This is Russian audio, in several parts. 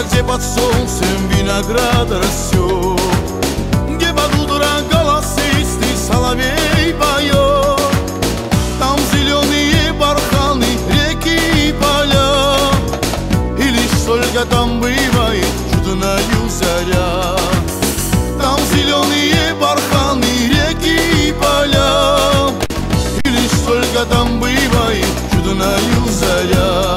место, где под солнцем виноград растет, где под утро голосистый соловей поет. Там зеленые барханы, реки и поля, и лишь только там бывает чудною заря. Там зеленые барханы, реки и поля, и лишь только там бывает чудною заря.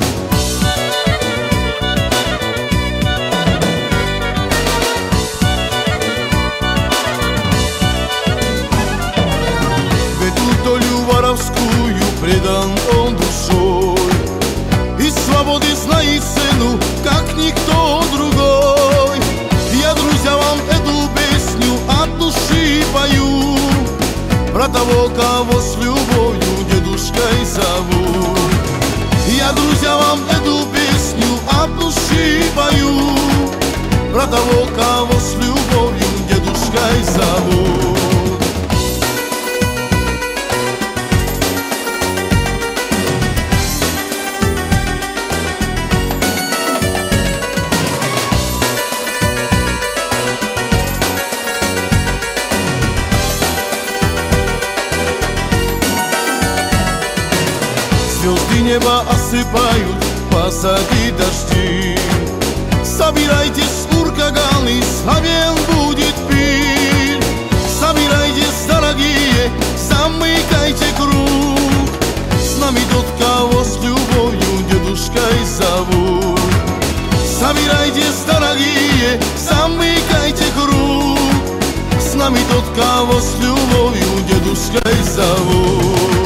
В эту долю воровскую предан он душой, и свободы знает цену, как никто другой. Я, друзья, вам эту песню от души пою, про того, кого с любовью дедушкой зовут. Я, друзья, вам эту песню от души пою, про того, кого с любовью дедушкой зовут. Звезды небо осыпают позади дожди. Собирайтесь, уркаганы, славен будет пир. Собирайтесь, дорогие, замыкайте круг. С нами тот, кого с любовью дедушкой зовут. Собирайтесь, дорогие, замыкайте круг. С нами тот, кого с любовью дедушкой зовут.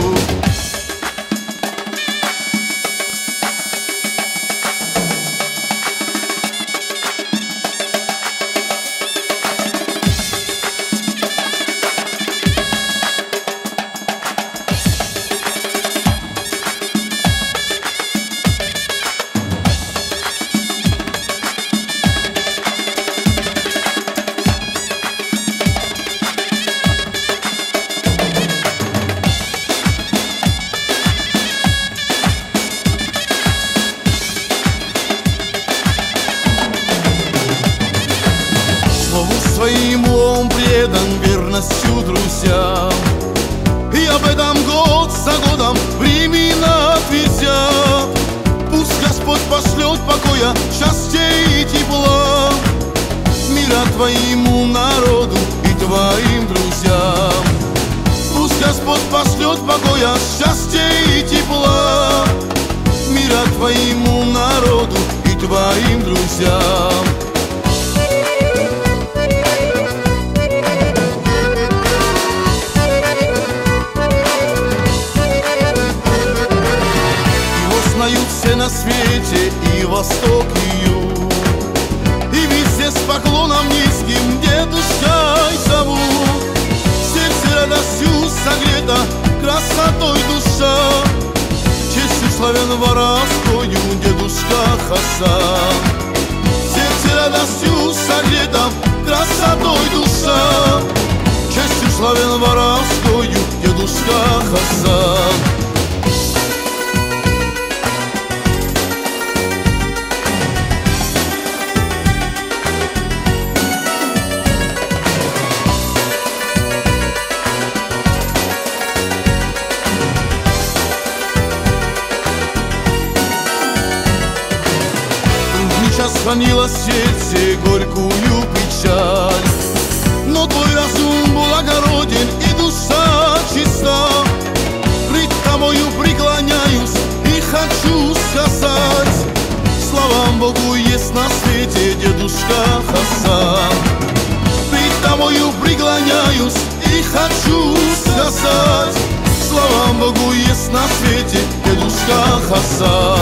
Своему он предан верностью друзьям, и об этом год за годом времена отвезят. Пусть Господь пошлет покоя, счастья и тепла, мира твоему народу и твоим друзьям. Пусть Господь пошлет покоя, счастья и тепла, мира твоему народу и твоим друзьям. Все на свете, и восток, и юг, и везде с поклоном низким дедушкой зовут. Сердце радостью согрето, красотой душа, честью славян воровскою дедушка Хасан. Сердце радостью согрето, красотой душа, честью славян воровскою дедушка Хасан. Хранила сердце горькую печаль, но твой разум благороден и душа чиста. Пред тобою преклоняюсь и хочу сказать: слава Богу, есть на свете дедушка Хасан. Пред тобою преклоняюсь и хочу сказать: слава Богу, есть на свете дедушка Хасан.